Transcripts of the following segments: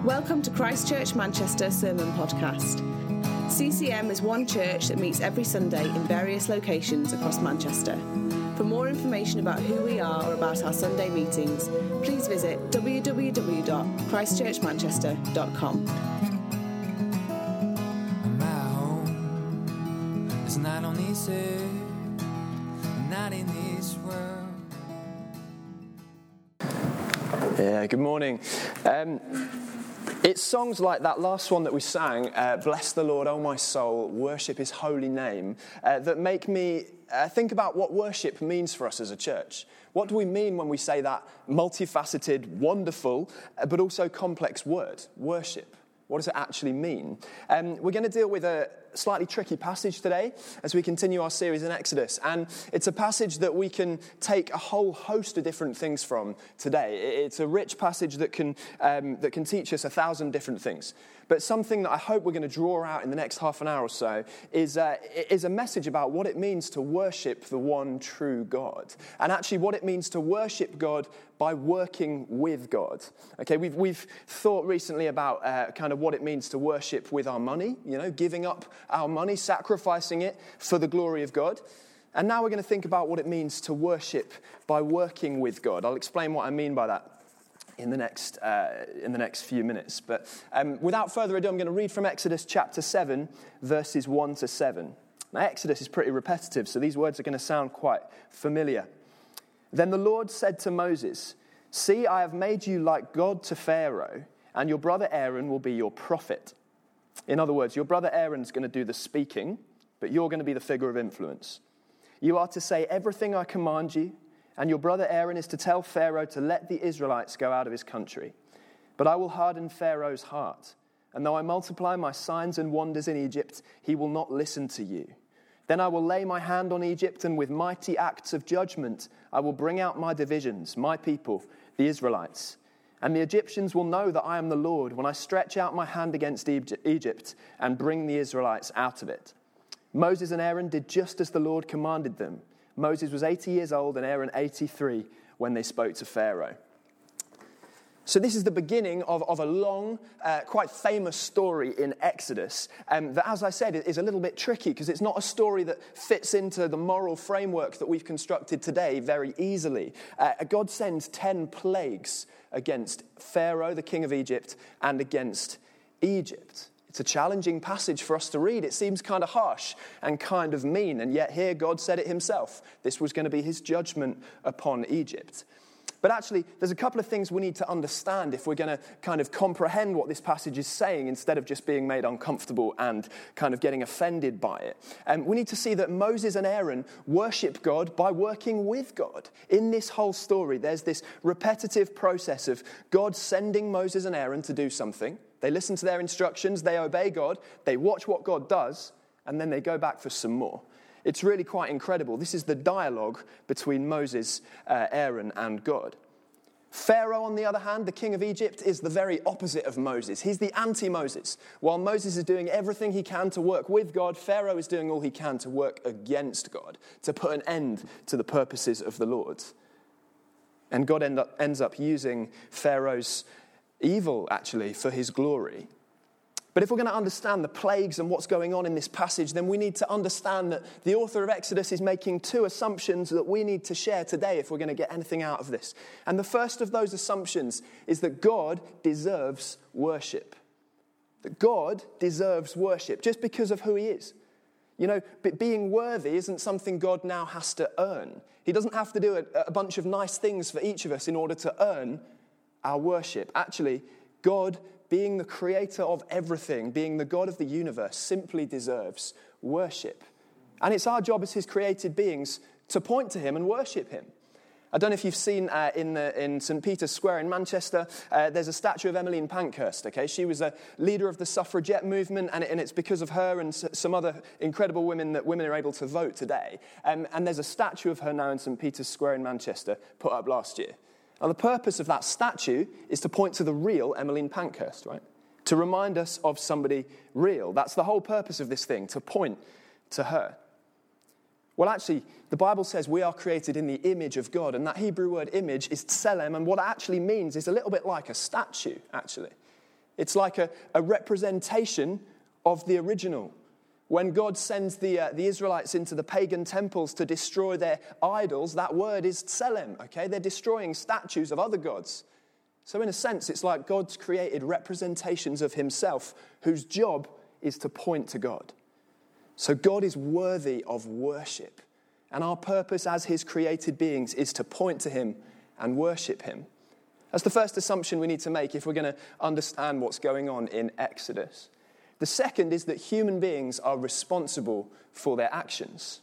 Welcome to Christchurch Manchester Sermon Podcast. CCM is one church that meets every Sunday in various locations across Manchester. For more information about who we are or about our Sunday meetings, please visit www.christchurchmanchester.com. My home is not on this earth, not in this world. Yeah, good morning. It's songs like that last one that we sang, Bless the Lord, O my soul, worship his holy name, that make me think about what worship means for us as a church. What do we mean when we say that multifaceted, wonderful, but also complex word, worship? What does it actually mean? We're going to deal with a slightly tricky passage today as we continue our series in Exodus. And it's a passage that we can take a whole host of different things from today. It's a rich passage that can teach us 1,000 different things. But something that I hope we're going to draw out in the next half an hour or so is a message about what it means to worship the one true God. And actually what it means to worship God by working with God. Okay, we've thought recently about kind of what it means to worship with our money, giving up our money, sacrificing it for the glory of God. And now we're going to think about what it means to worship by working with God. I'll explain what I mean by that in the next few minutes. But without further ado, I'm going to read from Exodus chapter 7, verses 1 to 7. Now, Exodus is pretty repetitive, so these words are going to sound quite familiar. Then the Lord said to Moses, "See, I have made you like God to Pharaoh, and your brother Aaron will be your prophet." In other words, your brother Aaron's going to do the speaking, but you're going to be the figure of influence. You are to say everything I command you, and your brother Aaron is to tell Pharaoh to let the Israelites go out of his country. But I will harden Pharaoh's heart, and though I multiply my signs and wonders in Egypt, he will not listen to you. Then I will lay my hand on Egypt, and with mighty acts of judgment, I will bring out my divisions, my people, the Israelites. And the Egyptians will know that I am the Lord when I stretch out my hand against Egypt and bring the Israelites out of it. Moses and Aaron did just as the Lord commanded them. Moses was 80 years old and Aaron 83 when they spoke to Pharaoh. So this is the beginning of a long, quite famous story in Exodus that, as I said, is a little bit tricky because it's not a story that fits into the moral framework that we've constructed today very easily. God sends 10 plagues against Pharaoh, the king of Egypt, and against Egypt. It's a challenging passage for us to read. It seems kind of harsh and kind of mean, and yet here God said it himself. This was going to be his judgment upon Egypt. But actually, there's a couple of things we need to understand if we're going to kind of comprehend what this passage is saying instead of just being made uncomfortable and kind of getting offended by it. We need to see that Moses and Aaron worship God by working with God. In this whole story, there's this repetitive process of God sending Moses and Aaron to do something. They listen to their instructions, they obey God, they watch what God does, and then they go back for some more. It's really quite incredible. This is the dialogue between Moses, Aaron, and God. Pharaoh, on the other hand, the king of Egypt, is the very opposite of Moses. He's the anti-Moses. While Moses is doing everything he can to work with God, Pharaoh is doing all he can to work against God, to put an end to the purposes of the Lord. And God ends up using Pharaoh's evil, actually, for his glory. But if we're going to understand the plagues and what's going on in this passage, then we need to understand that the author of Exodus is making two assumptions that we need to share today if we're going to get anything out of this. And the first of those assumptions is that God deserves worship. That God deserves worship just because of who he is. But being worthy isn't something God now has to earn. He doesn't have to do a bunch of nice things for each of us in order to earn our worship. Actually, God, being the creator of everything, being the God of the universe, simply deserves worship. And it's our job as his created beings to point to him and worship him. I don't know if you've seen in St. Peter's Square in Manchester, there's a statue of Emmeline Pankhurst. Okay, she was a leader of the suffragette movement, and it's because of her and some other incredible women that women are able to vote today. And there's a statue of her now in St. Peter's Square in Manchester put up last year. Now, the purpose of that statue is to point to the real Emmeline Pankhurst, right? To remind us of somebody real. That's the whole purpose of this thing, to point to her. Well, actually, the Bible says we are created in the image of God, and that Hebrew word image is tselem, and what it actually means is a little bit like a statue, actually. It's like a representation of the original. When God sends the Israelites into the pagan temples to destroy their idols, that word is tselem, okay? They're destroying statues of other gods. So in a sense, it's like God's created representations of himself whose job is to point to God. So God is worthy of worship. And our purpose as his created beings is to point to him and worship him. That's the first assumption we need to make if we're going to understand what's going on in Exodus. The second is that human beings are responsible for their actions.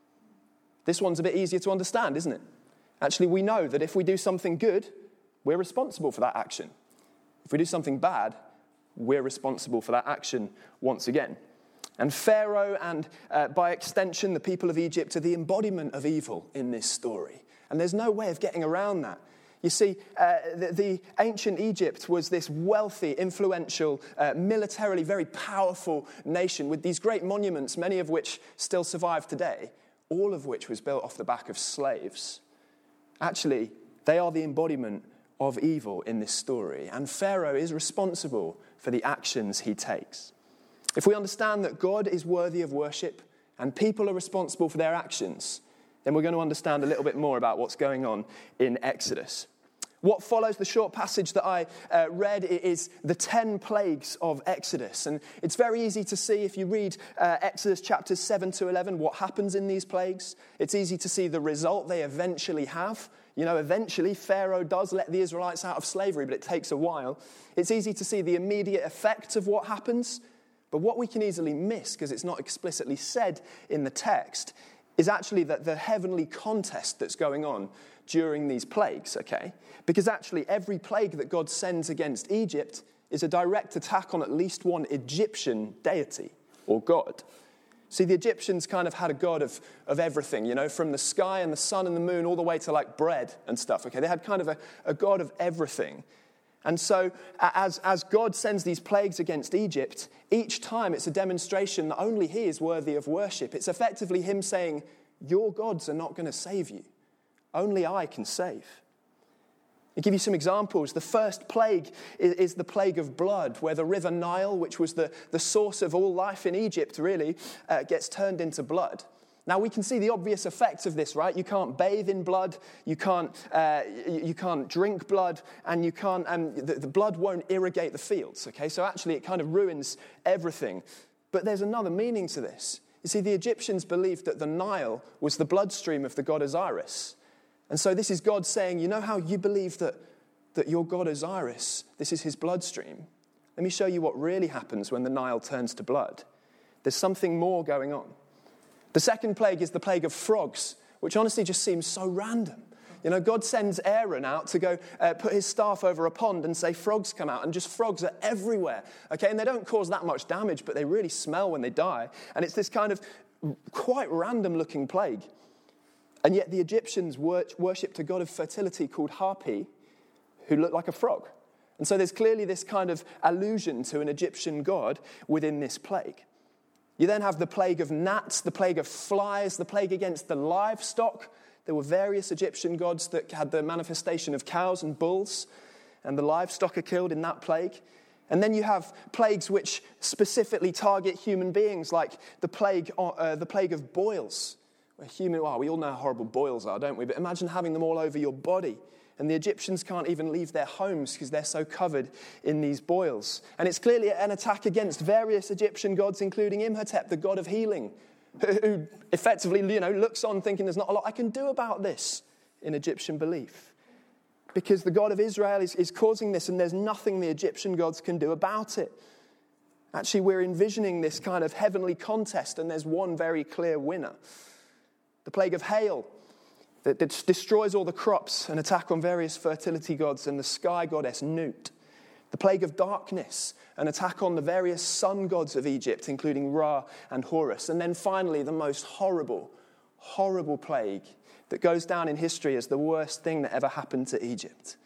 This one's a bit easier to understand, isn't it? Actually, we know that if we do something good, we're responsible for that action. If we do something bad, we're responsible for that action once again. And Pharaoh and, by extension, the people of Egypt are the embodiment of evil in this story. And there's no way of getting around that. You see, the ancient Egypt was this wealthy, influential, militarily very powerful nation with these great monuments, many of which still survive today, all of which was built off the back of slaves. Actually, they are the embodiment of evil in this story, and Pharaoh is responsible for the actions he takes. If we understand that God is worthy of worship and people are responsible for their actions, then we're going to understand a little bit more about what's going on in Exodus. What follows the short passage that I read is the 10 plagues of Exodus. And it's very easy to see if you read Exodus chapters 7 to 11, what happens in these plagues. It's easy to see the result they eventually have. You know, eventually Pharaoh does let the Israelites out of slavery, but it takes a while. It's easy to see the immediate effect of what happens. But what we can easily miss, because it's not explicitly said in the text, is actually that the heavenly contest that's going on during these plagues, okay? Because actually every plague that God sends against Egypt is a direct attack on at least one Egyptian deity or god. See, the Egyptians kind of had a god of everything, you know, from the sky and the sun and the moon all the way to like bread and stuff, okay? They had kind of a god of everything. And so as God sends these plagues against Egypt, each time it's a demonstration that only he is worthy of worship. It's effectively him saying, your gods are not going to save you. Only I can save. I'll give you some examples. The first plague is the plague of blood, where the river Nile, which was the source of all life in Egypt, really, gets turned into blood. Now, we can see the obvious effects of this, right? You can't bathe in blood, you can't drink blood, and you can't. The blood won't irrigate the fields, okay? So actually, it kind of ruins everything. But there's another meaning to this. You see, the Egyptians believed that the Nile was the bloodstream of the god Osiris. And so this is God saying, you know how you believe that your god Osiris, this is his bloodstream? Let me show you what really happens when the Nile turns to blood. There's something more going on. The second plague is the plague of frogs, which honestly just seems so random. You know, God sends Aaron out to go put his staff over a pond and say frogs come out, and just frogs are everywhere, okay? And they don't cause that much damage, but they really smell when they die. And it's this kind of quite random-looking plague. And yet the Egyptians worshipped a god of fertility called Hapi, who looked like a frog. And so there's clearly this kind of allusion to an Egyptian god within this plague. You then have the plague of gnats, the plague of flies, the plague against the livestock. There were various Egyptian gods that had the manifestation of cows and bulls, and the livestock are killed in that plague. And then you have plagues which specifically target human beings, like the plague of boils. We all know how horrible boils are, don't we? But imagine having them all over your body. And the Egyptians can't even leave their homes because they're so covered in these boils. And it's clearly an attack against various Egyptian gods, including Imhotep, the god of healing, who effectively, looks on thinking there's not a lot I can do about this in Egyptian belief. Because the God of Israel is causing this, and there's nothing the Egyptian gods can do about it. Actually, we're envisioning this kind of heavenly contest, and there's one very clear winner. The plague of hail that destroys all the crops, an attack on various fertility gods and the sky goddess Nut. The plague of darkness, an attack on the various sun gods of Egypt, including Ra and Horus. And then finally, the most horrible, horrible plague that goes down in history as the worst thing that ever happened to Egypt.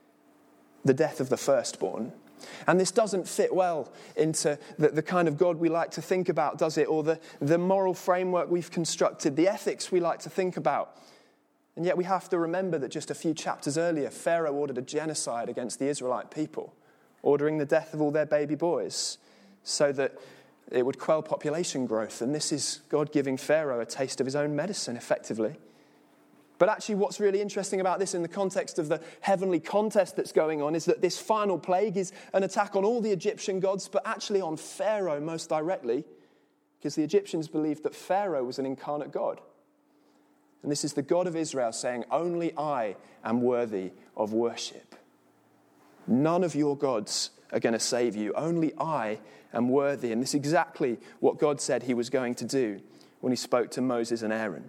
The death of the firstborn. And this doesn't fit well into the kind of God we like to think about, does it? Or the moral framework we've constructed, the ethics we like to think about. And yet we have to remember that just a few chapters earlier, Pharaoh ordered a genocide against the Israelite people. ordering the death of all their baby boys so that it would quell population growth. And this is God giving Pharaoh a taste of his own medicine, effectively. But actually what's really interesting about this in the context of the heavenly contest that's going on is that this final plague is an attack on all the Egyptian gods, but actually on Pharaoh most directly, because the Egyptians believed that Pharaoh was an incarnate God. And this is the God of Israel saying, only I am worthy of worship. None of your gods are going to save you. Only I am worthy. And this is exactly what God said he was going to do when he spoke to Moses and Aaron.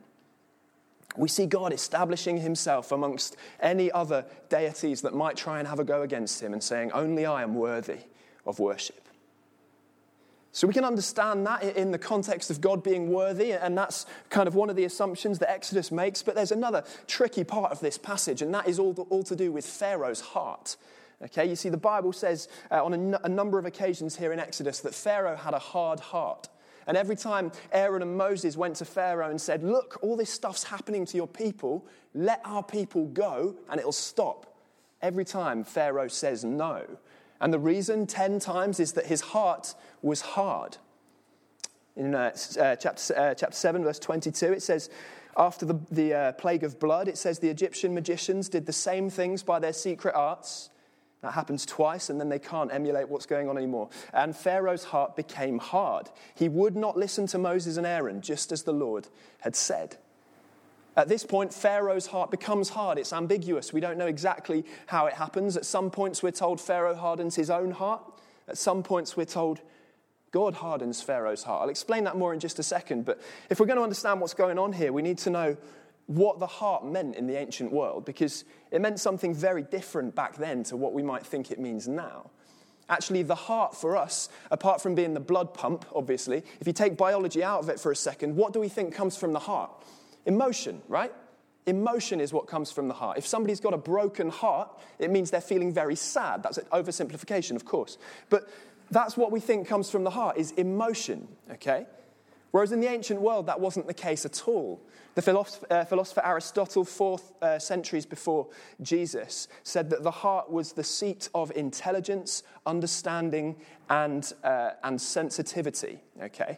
We see God establishing himself amongst any other deities that might try and have a go against him and saying, only I am worthy of worship. So we can understand that in the context of God being worthy, and that's kind of one of the assumptions that Exodus makes. But there's another tricky part of this passage, and that is all to do with Pharaoh's heart. Okay, you see, the Bible says on a number of occasions here in Exodus that Pharaoh had a hard heart. And every time Aaron and Moses went to Pharaoh and said, look, all this stuff's happening to your people, let our people go and it'll stop. Every time Pharaoh says no. And the reason 10 times is that his heart was hard. In chapter 7, verse 22, it says, after the plague of blood, it says the Egyptian magicians did the same things by their secret arts. That happens twice, and then they can't emulate what's going on anymore. And Pharaoh's heart became hard. He would not listen to Moses and Aaron, just as the Lord had said. At this point, Pharaoh's heart becomes hard. It's ambiguous. We don't know exactly how it happens. At some points, we're told Pharaoh hardens his own heart. At some points, we're told God hardens Pharaoh's heart. I'll explain that more in just a second. But if we're going to understand what's going on here, we need to know what the heart meant in the ancient world, because it meant something very different back then to what we might think it means now. Actually, the heart for us, apart from being the blood pump, obviously, if you take biology out of it for a second, what do we think comes from the heart? Emotion, right? Emotion is what comes from the heart. If somebody's got a broken heart, it means they're feeling very sad. That's an oversimplification, of course. But that's what we think comes from the heart, is emotion, okay? Whereas in the ancient world, that wasn't the case at all. The philosopher Aristotle, 4th centuries before Jesus, said that the heart was the seat of intelligence, understanding, and sensitivity. Okay,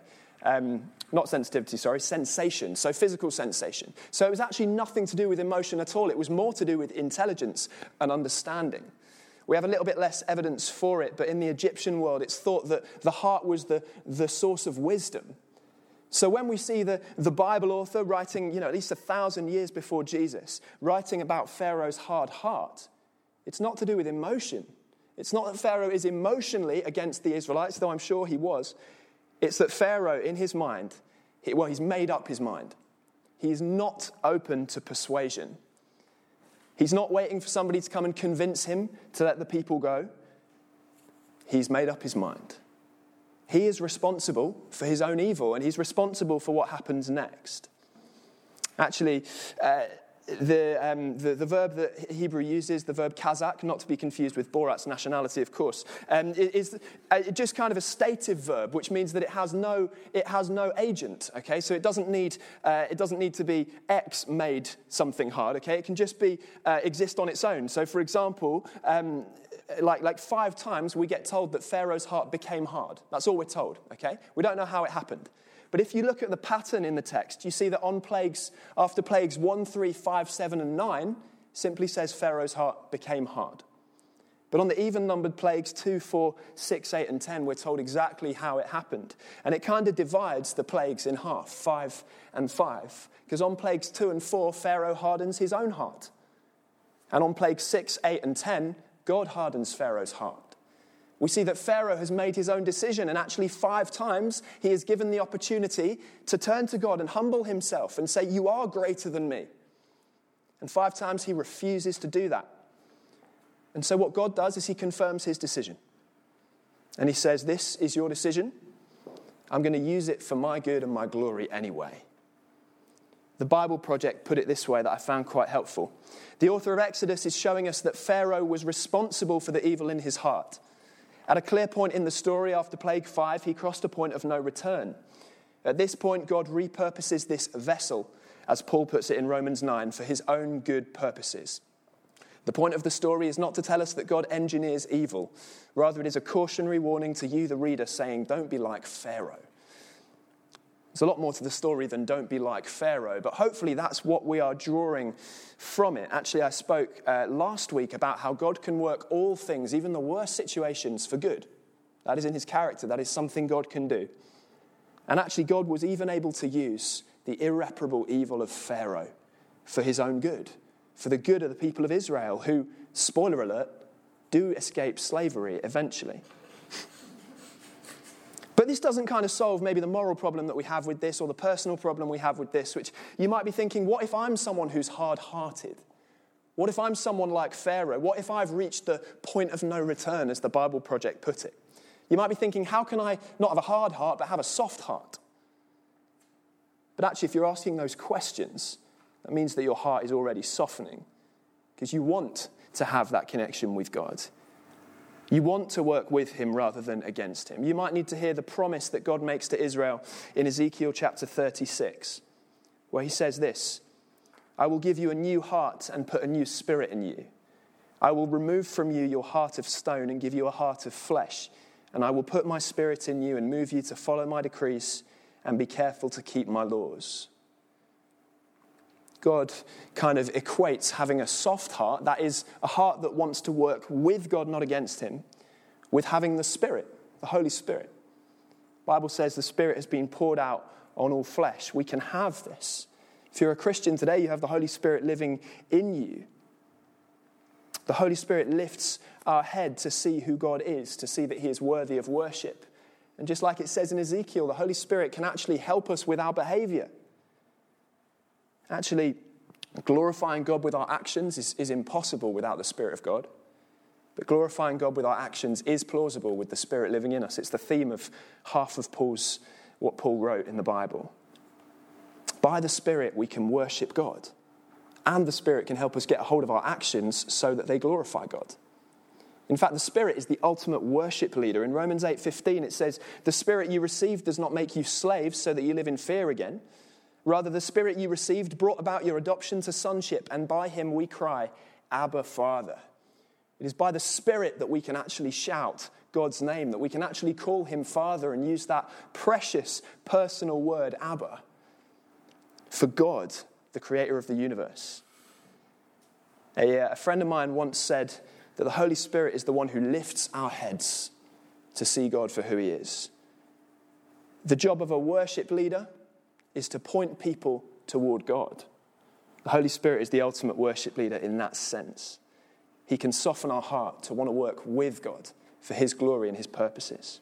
not sensitivity, sorry, sensation. So physical sensation. So it was actually nothing to do with emotion at all. It was more to do with intelligence and understanding. We have a little bit less evidence for it, but in the Egyptian world, it's thought that the heart was the source of wisdom. So when we see the Bible author writing, at least 1,000 years before Jesus, writing about Pharaoh's hard heart, it's not to do with emotion. It's not that Pharaoh is emotionally against the Israelites, though I'm sure he was. It's that Pharaoh, in his mind, he's made up his mind. He's not open to persuasion. He's not waiting for somebody to come and convince him to let the people go. He's made up his mind. He is responsible for his own evil, and he's responsible for what happens next. Actually, the verb that Hebrew uses, the verb kazak, not to be confused with Borat's nationality, of course, is just kind of a stative verb, which means that it has no agent. Okay, so it doesn't need to be X made something hard. Okay, it can just be exist on its own. So, for example, like 5 times we get told that Pharaoh's heart became hard. That's all we're told, okay? We don't know how it happened. But if you look at the pattern in the text, you see that after plagues 1, 3, 5, 7, and 9, simply says Pharaoh's heart became hard. But on the even-numbered plagues 2, 4, 6, 8, and 10, we're told exactly how it happened. And it kind of divides the plagues in half, 5 and 5. Because on plagues 2 and 4, Pharaoh hardens his own heart. And on plagues 6, 8, and 10, God hardens Pharaoh's heart. We see that Pharaoh has made his own decision, and actually 5 times he is given the opportunity to turn to God and humble himself and say, you are greater than me. And 5 times he refuses to do that. And so what God does is he confirms his decision. And he says, this is your decision. I'm going to use it for my good and my glory anyway. The Bible Project put it this way that I found quite helpful. The author of Exodus is showing us that Pharaoh was responsible for the evil in his heart. At a clear point in the story, after plague 5, he crossed a point of no return. At this point, God repurposes this vessel, as Paul puts it in Romans 9, for his own good purposes. The point of the story is not to tell us that God engineers evil. Rather, it is a cautionary warning to you, the reader, saying, don't be like Pharaoh. There's a lot more to the story than don't be like Pharaoh, but hopefully that's what we are drawing from it. Actually, I spoke last week about how God can work all things, even the worst situations, for good. That is in his character. That is something God can do. And actually, God was even able to use the irreparable evil of Pharaoh for his own good, for the good of the people of Israel who, spoiler alert, do escape slavery eventually. But this doesn't kind of solve maybe the moral problem that we have with this or the personal problem we have with this, which you might be thinking, what if I'm someone who's hard-hearted? What if I'm someone like Pharaoh? What if I've reached the point of no return, as the Bible Project put it? You might be thinking, how can I not have a hard heart but have a soft heart? But actually, if you're asking those questions, that means that your heart is already softening because you want to have that connection with God. You want to work with him rather than against him. You might need to hear the promise that God makes to Israel in Ezekiel chapter 36, where he says this, I will give you a new heart and put a new spirit in you. I will remove from you your heart of stone and give you a heart of flesh. And I will put my spirit in you and move you to follow my decrees and be careful to keep my laws. God kind of equates having a soft heart, that is a heart that wants to work with God, not against him, with having the Spirit, the Holy Spirit. The Bible says the Spirit has been poured out on all flesh. We can have this. If you're a Christian today, you have the Holy Spirit living in you. The Holy Spirit lifts our head to see who God is, to see that he is worthy of worship. And just like it says in Ezekiel, the Holy Spirit can actually help us with our behavior. Actually, glorifying God with our actions is impossible without the Spirit of God. But glorifying God with our actions is plausible with the Spirit living in us. It's the theme of half of what Paul wrote in the Bible. By the Spirit, we can worship God. And the Spirit can help us get a hold of our actions so that they glorify God. In fact, the Spirit is the ultimate worship leader. In Romans 8:15, it says, the Spirit you received does not make you slaves so that you live in fear again. Rather, the Spirit you received brought about your adoption to sonship, and by him we cry, Abba, Father. It is by the Spirit that we can actually shout God's name, that we can actually call him Father and use that precious personal word, Abba, for God, the creator of the universe. A friend of mine once said that the Holy Spirit is the one who lifts our heads to see God for who he is. The job of a worship leader is to point people toward God. The Holy Spirit is the ultimate worship leader in that sense. He can soften our heart to want to work with God for his glory and his purposes.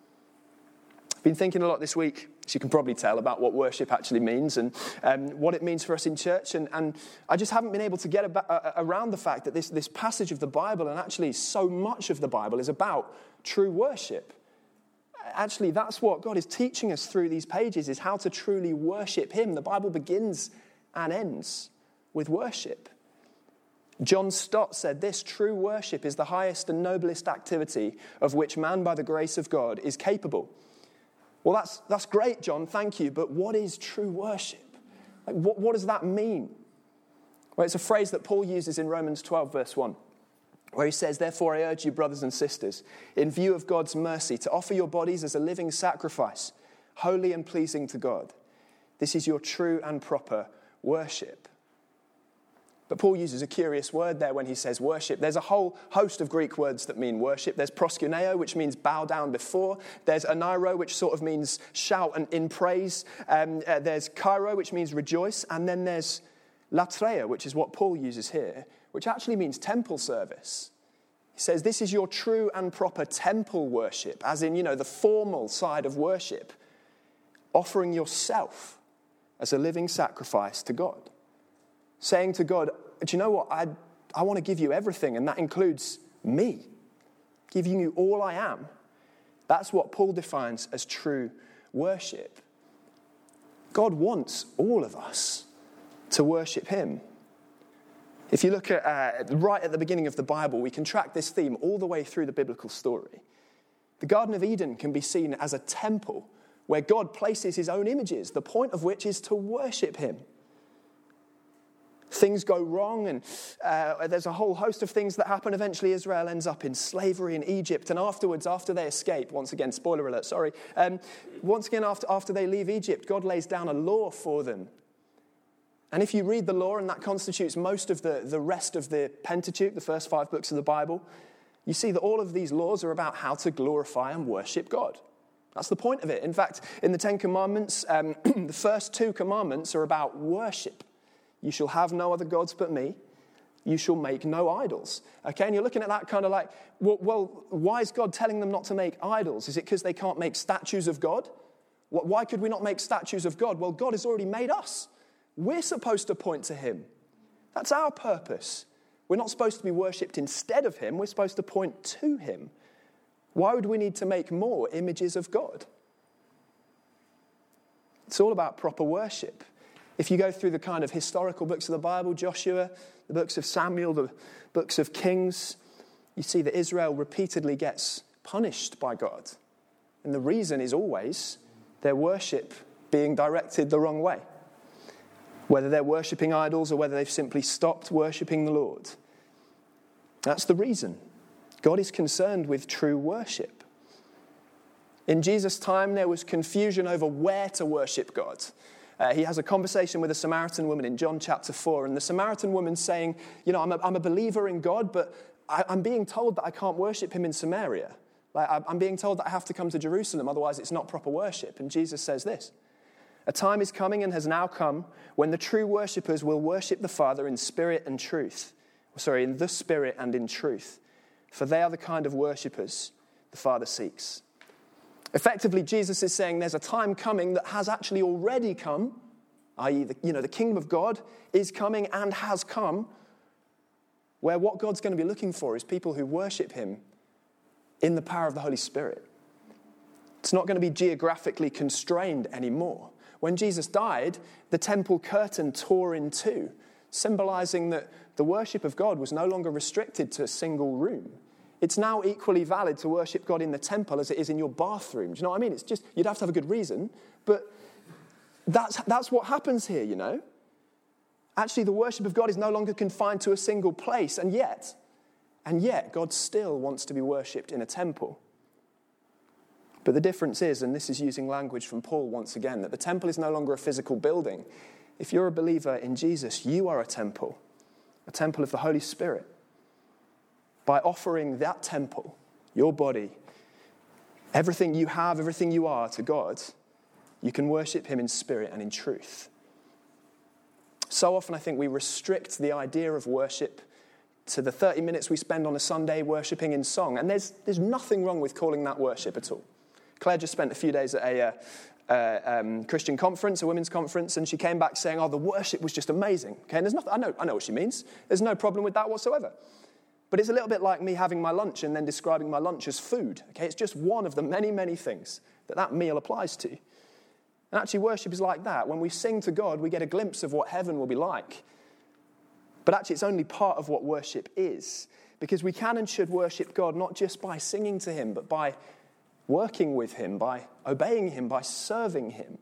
I've been thinking a lot this week, as you can probably tell, about what worship actually means and what it means for us in church. And I just haven't been able to get around the fact that this passage of the Bible, and actually so much of the Bible, is about true worship. Actually, that's what God is teaching us through these pages, is how to truly worship him. The Bible begins and ends with worship. John Stott said this, true worship is the highest and noblest activity of which man by the grace of God is capable. Well, that's great, John, thank you, but what is true worship? Like, what does that mean? Well, it's a phrase that Paul uses in Romans 12, verse 1. Where he says, therefore I urge you, brothers and sisters, in view of God's mercy, to offer your bodies as a living sacrifice, holy and pleasing to God. This is your true and proper worship. But Paul uses a curious word there when he says worship. There's a whole host of Greek words that mean worship. There's proskuneo, which means bow down before. There's anairo, which sort of means shout and in praise. There's kairo, which means rejoice. And then there's latreia, which is what Paul uses here, which actually means temple service. He says this is your true and proper temple worship, as in, the formal side of worship, offering yourself as a living sacrifice to God. Saying to God, do you know what? I want to give you everything, and that includes me, giving you all I am. That's what Paul defines as true worship. God wants all of us to worship him. If you look at right at the beginning of the Bible, we can track this theme all the way through the biblical story. The Garden of Eden can be seen as a temple where God places his own images, the point of which is to worship him. things go wrong, and there's a whole host of things that happen. Eventually, Israel ends up in slavery in Egypt, and afterwards, after they escape, once again, spoiler alert, sorry, once again, after they leave Egypt, God lays down a law for them. And if you read the law, and that constitutes most of the rest of the Pentateuch, the first 5 books of the Bible, you see that all of these laws are about how to glorify and worship God. That's the point of it. In fact, in the 10 Commandments, the first 2 commandments are about worship. You shall have no other gods but me. You shall make no idols. Okay, and you're looking at that kind of like, well, why is God telling them not to make idols? Is it because they can't make statues of God? Why could we not make statues of God? Well, God has already made us. We're supposed to point to him. That's our purpose. We're not supposed to be worshipped instead of him. We're supposed to point to him. Why would we need to make more images of God? It's all about proper worship. If you go through the kind of historical books of the Bible, Joshua, the books of Samuel, the books of Kings, you see that Israel repeatedly gets punished by God. And the reason is always their worship being directed the wrong way. Whether they're worshipping idols or whether they've simply stopped worshipping the Lord. That's the reason. God is concerned with true worship. In Jesus' time, there was confusion over where to worship God. He has a conversation with a Samaritan woman in John chapter 4, and the Samaritan woman's saying, I'm a believer in God, but I'm being told that I can't worship him in Samaria. I'm being told that I have to come to Jerusalem, otherwise it's not proper worship. And Jesus says this, a time is coming and has now come when the true worshippers will worship the Father in spirit and truth. In the spirit and in truth. For they are the kind of worshippers the Father seeks. Effectively, Jesus is saying there's a time coming that has actually already come, i.e. the kingdom of God is coming and has come, where what God's going to be looking for is people who worship him in the power of the Holy Spirit. It's not going to be geographically constrained anymore. When Jesus died, the temple curtain tore in two, symbolizing that the worship of God was no longer restricted to a single room. It's now equally valid to worship God in the temple as it is in your bathroom. Do you know what I mean? It's just, you'd have to have a good reason, but that's what happens here, Actually, the worship of God is no longer confined to a single place, and yet, God still wants to be worshipped in a temple. But the difference is, and this is using language from Paul once again, that the temple is no longer a physical building. If you're a believer in Jesus, you are a temple of the Holy Spirit. By offering that temple, your body, everything you have, everything you are to God, you can worship him in spirit and in truth. So often I think we restrict the idea of worship to the 30 minutes we spend on a Sunday worshiping in song. And there's nothing wrong with calling that worship at all. Claire just spent a few days at a Christian conference, a women's conference, and she came back saying, the worship was just amazing. Okay, and there's nothing, I know what she means. There's no problem with that whatsoever. But it's a little bit like me having my lunch and then describing my lunch as food. Okay, it's just one of the many, many things that meal applies to. And actually worship is like that. When we sing to God, we get a glimpse of what heaven will be like. But actually it's only part of what worship is. Because we can and should worship God not just by singing to him, but by working with him, by obeying him, by serving him.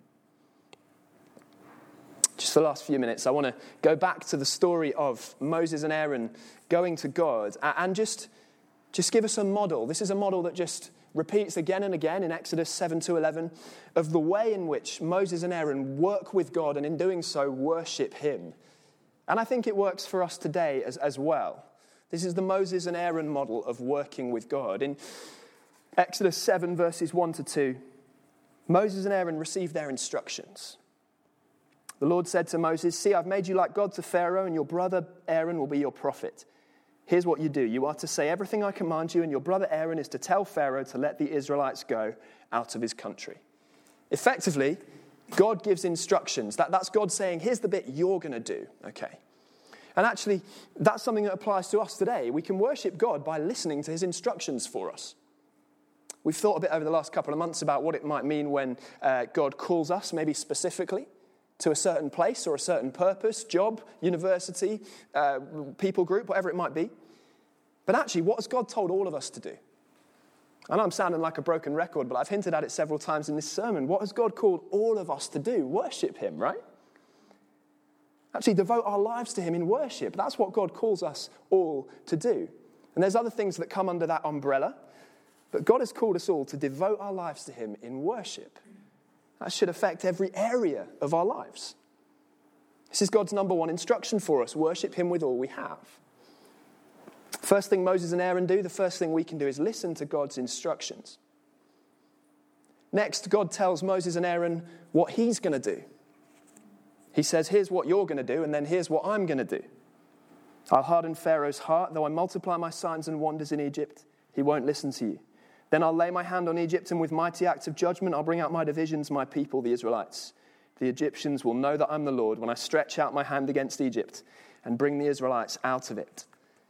Just the last few minutes, I want to go back to the story of Moses and Aaron going to God and just give us a model. This is a model that just repeats again and again in Exodus 7-11 of the way in which Moses and Aaron work with God and in doing so worship him. And I think it works for us today as well. This is the Moses and Aaron model of working with God. In Exodus 7 verses 1-2, Moses and Aaron received their instructions. The Lord said to Moses, "See, I've made you like God to Pharaoh, and your brother Aaron will be your prophet. Here's what you do. You are to say everything I command you, and your brother Aaron is to tell Pharaoh to let the Israelites go out of his country." Effectively, God gives instructions. That's God saying, here's the bit you're going to do, okay? And actually, that's something that applies to us today. We can worship God by listening to his instructions for us. We've thought a bit over the last couple of months about what it might mean when God calls us, maybe specifically, to a certain place or a certain purpose, job, university, people group, whatever it might be. But actually, what has God told all of us to do? I know I'm sounding like a broken record, but I've hinted at it several times in this sermon. What has God called all of us to do? Worship him, right? Actually, devote our lives to him in worship. That's what God calls us all to do. And there's other things that come under that umbrella, but God has called us all to devote our lives to him in worship. That should affect every area of our lives. This is God's number one instruction for us. Worship him with all we have. First thing Moses and Aaron do, the first thing we can do is listen to God's instructions. Next, God tells Moses and Aaron what he's going to do. He says, here's what you're going to do, and then here's what I'm going to do. I'll harden Pharaoh's heart, though I multiply my signs and wonders in Egypt, he won't listen to you. Then I'll lay my hand on Egypt, and with mighty acts of judgment, I'll bring out my divisions, my people, the Israelites. The Egyptians will know that I'm the Lord when I stretch out my hand against Egypt and bring the Israelites out of it.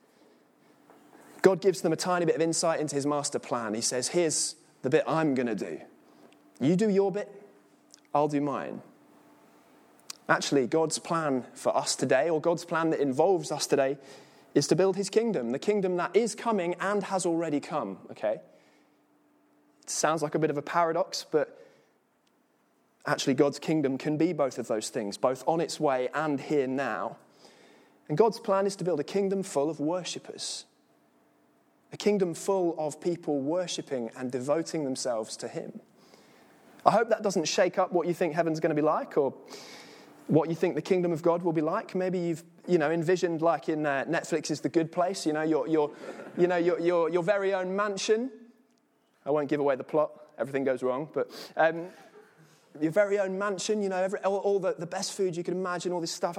God gives them a tiny bit of insight into his master plan. He says, here's the bit I'm going to do. You do your bit, I'll do mine. Actually, God's plan for us today, or God's plan that involves us today, is to build his kingdom, the kingdom that is coming and has already come, okay? It sounds like a bit of a paradox, but actually God's kingdom can be both of those things, both on its way and here now. And God's plan is to build a kingdom full of worshippers, a kingdom full of people worshipping and devoting themselves to him. I hope that doesn't shake up what you think heaven's going to be like, or what you think the kingdom of God will be like. Maybe you've envisioned, like in Netflix's The Good Place, your very own mansion. I won't give away the plot. Everything goes wrong, but your very own mansion. All the best food you can imagine, all this stuff.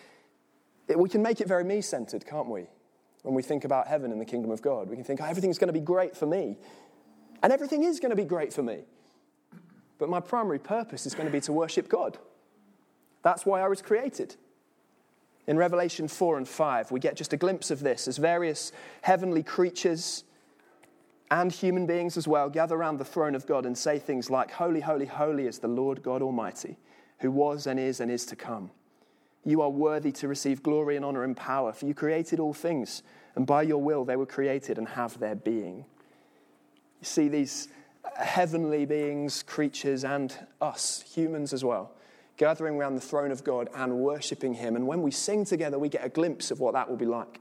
We can make it very me-centered, can't we? When we think about heaven and the kingdom of God, we can think, everything's going to be great for me, and everything is going to be great for me. But my primary purpose is going to be to worship God. That's why I was created. In Revelation 4 and 5, we get just a glimpse of this as various heavenly creatures and human beings as well gather around the throne of God and say things like, "Holy, holy, holy is the Lord God Almighty, who was and is to come. You are worthy to receive glory and honor and power, for you created all things, and by your will they were created and have their being." You see these heavenly beings, creatures, and us, humans as well, gathering around the throne of God and worshipping him. And when we sing together, we get a glimpse of what that will be like.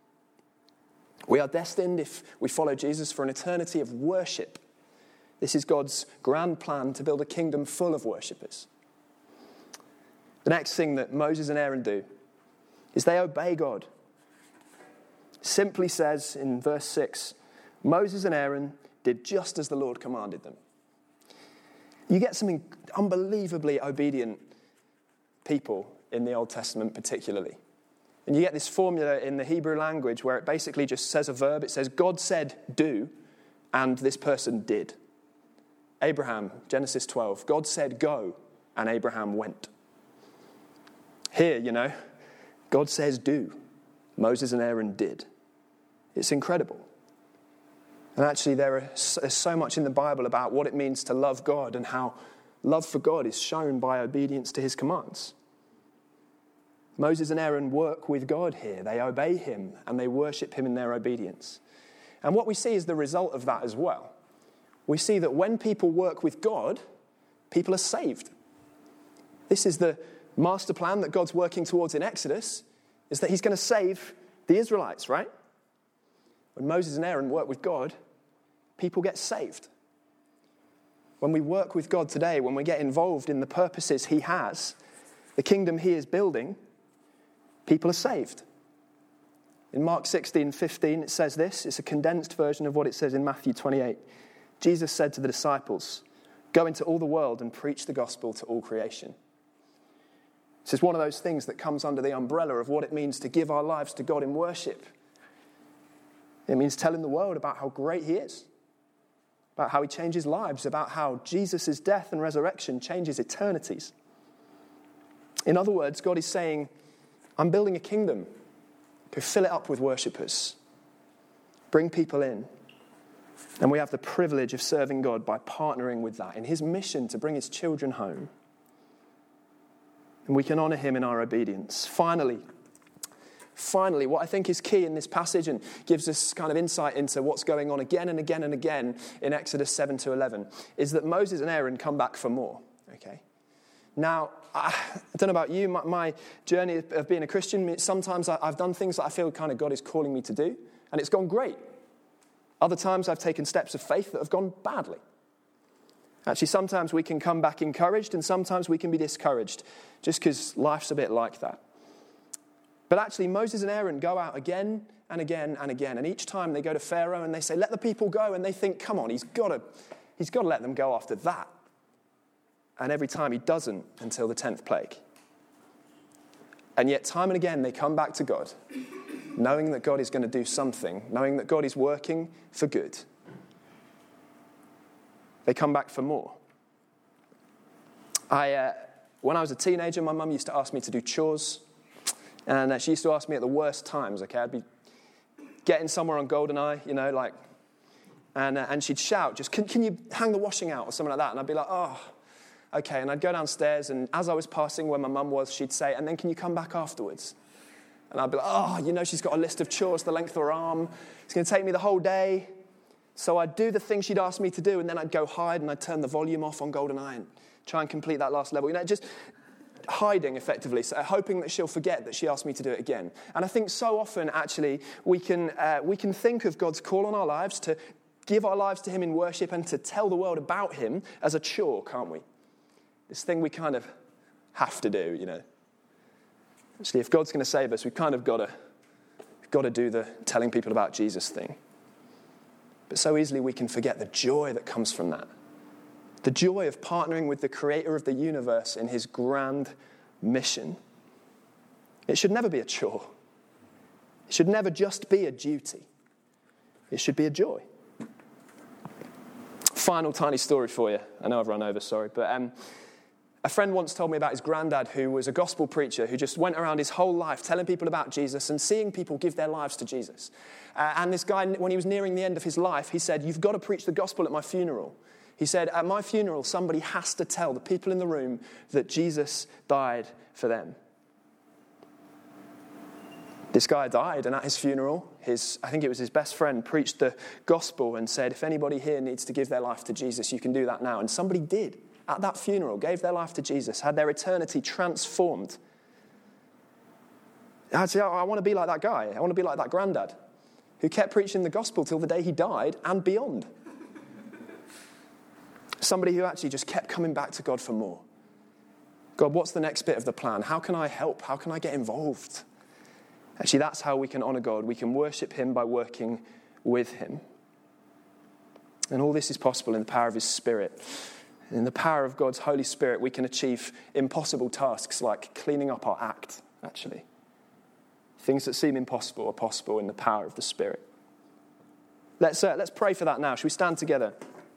We are destined, if we follow Jesus, for an eternity of worship. This is God's grand plan to build a kingdom full of worshippers. The next thing that Moses and Aaron do is they obey God. It simply says in verse 6, Moses and Aaron did just as the Lord commanded them. You get some unbelievably obedient people in the Old Testament particularly. And you get this formula in the Hebrew language where it basically just says a verb. It says, God said do, and this person did. Abraham, Genesis 12, God said go, and Abraham went. Here, God says do. Moses and Aaron did. It's incredible. And actually, there's so much in the Bible about what it means to love God and how love for God is shown by obedience to his commands. Moses and Aaron work with God here. They obey him and they worship him in their obedience. And what we see is the result of that as well. We see that when people work with God, people are saved. This is the master plan that God's working towards in Exodus, is that he's going to save the Israelites, right? When Moses and Aaron work with God, people get saved. When we work with God today, when we get involved in the purposes he has, the kingdom he is building, people are saved. In Mark 16:15, it says this. It's a condensed version of what it says in Matthew 28. Jesus said to the disciples, "Go into all the world and preach the gospel to all creation." This is one of those things that comes under the umbrella of what it means to give our lives to God in worship. It means telling the world about how great he is, about how he changes lives, about how Jesus' death and resurrection changes eternities. In other words, God is saying, I'm building a kingdom. Go fill it up with worshippers. Bring people in. And we have the privilege of serving God by partnering with that in his mission to bring his children home. And we can honor him in our obedience. Finally, what I think is key in this passage and gives us kind of insight into what's going on again and again and again in Exodus 7 to 11 is that Moses and Aaron come back for more. Okay, Now, I don't know about you, my journey of being a Christian, sometimes I've done things that I feel kind of God is calling me to do, and it's gone great. Other times I've taken steps of faith that have gone badly. Actually, sometimes we can come back encouraged, and sometimes we can be discouraged, just because life's a bit like that. But actually, Moses and Aaron go out again and again and again, and each time they go to Pharaoh and they say, let the people go, and they think, come on, he's got to let them go after that. And every time he doesn't until the 10th plague. And yet time and again they come back to God, knowing that God is going to do something, knowing that God is working for good. They come back for more. When I was a teenager, my mum used to ask me to do chores. And she used to ask me at the worst times, okay? I'd be getting somewhere on GoldenEye, you know, like, and she'd shout, just, can you hang the washing out or something like that? And I'd be like, oh, okay. And I'd go downstairs, and as I was passing where my mum was, she'd say, and then can you come back afterwards? And I'd be like, oh, you know, she's got a list of chores the length of her arm. It's going to take me the whole day. So I'd do the thing she'd asked me to do, and then I'd go hide, and I'd turn the volume off on GoldenEye and try and complete that last level. You know, just hiding effectively, so hoping that she'll forget that she asked me to do it again. And I think so often, actually, we can think of God's call on our lives to give our lives to him in worship and to tell the world about him as a chore, can't we? This thing we kind of have to do, you know. Actually, if God's going to save us, we've kind of got to do the telling people about Jesus thing. But so easily we can forget the joy that comes from that. The joy of partnering with the creator of the universe in his grand mission. It should never be a chore. It should never just be a duty. It should be a joy. Final tiny story for you. I know I've run over, sorry. But a friend once told me about his granddad, who was a gospel preacher who just went around his whole life telling people about Jesus and seeing people give their lives to Jesus. And this guy, when he was nearing the end of his life, he said, you've got to preach the gospel at my funeral. He said, at my funeral, somebody has to tell the people in the room that Jesus died for them. This guy died, and at his funeral, I think it was his best friend, preached the gospel and said, if anybody here needs to give their life to Jesus, you can do that now. And somebody did. At that funeral, gave their life to Jesus, had their eternity transformed. Actually, I want to be like that guy. I want to be like that granddad who kept preaching the gospel till the day he died and beyond. Somebody who actually just kept coming back to God for more. God, what's the next bit of the plan? How can I help? How can I get involved? Actually, that's how we can honor God. We can worship him by working with him. And all this is possible in the power of his Spirit. In the power of God's Holy Spirit, we can achieve impossible tasks like cleaning up our act, actually. Things that seem impossible are possible in the power of the Spirit. Let's pray for that now. Shall we stand together?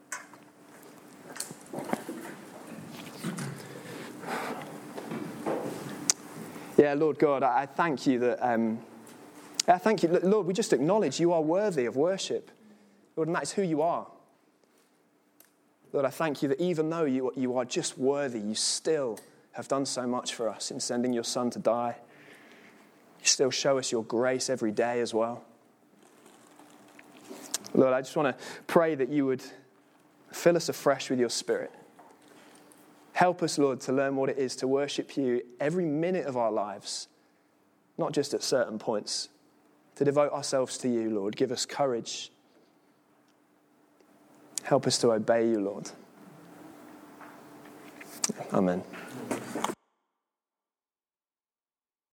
Yeah, Lord God, I thank you that, I thank you, Lord, we just acknowledge you are worthy of worship. Lord, and that is who you are. Lord, I thank you that even though you are just worthy, you still have done so much for us in sending your Son to die. You still show us your grace every day as well. Lord, I just want to pray that you would fill us afresh with your Spirit. Help us, Lord, to learn what it is to worship you every minute of our lives, not just at certain points, to devote ourselves to you, Lord. Give us courage. Help us to obey you, Lord. Amen.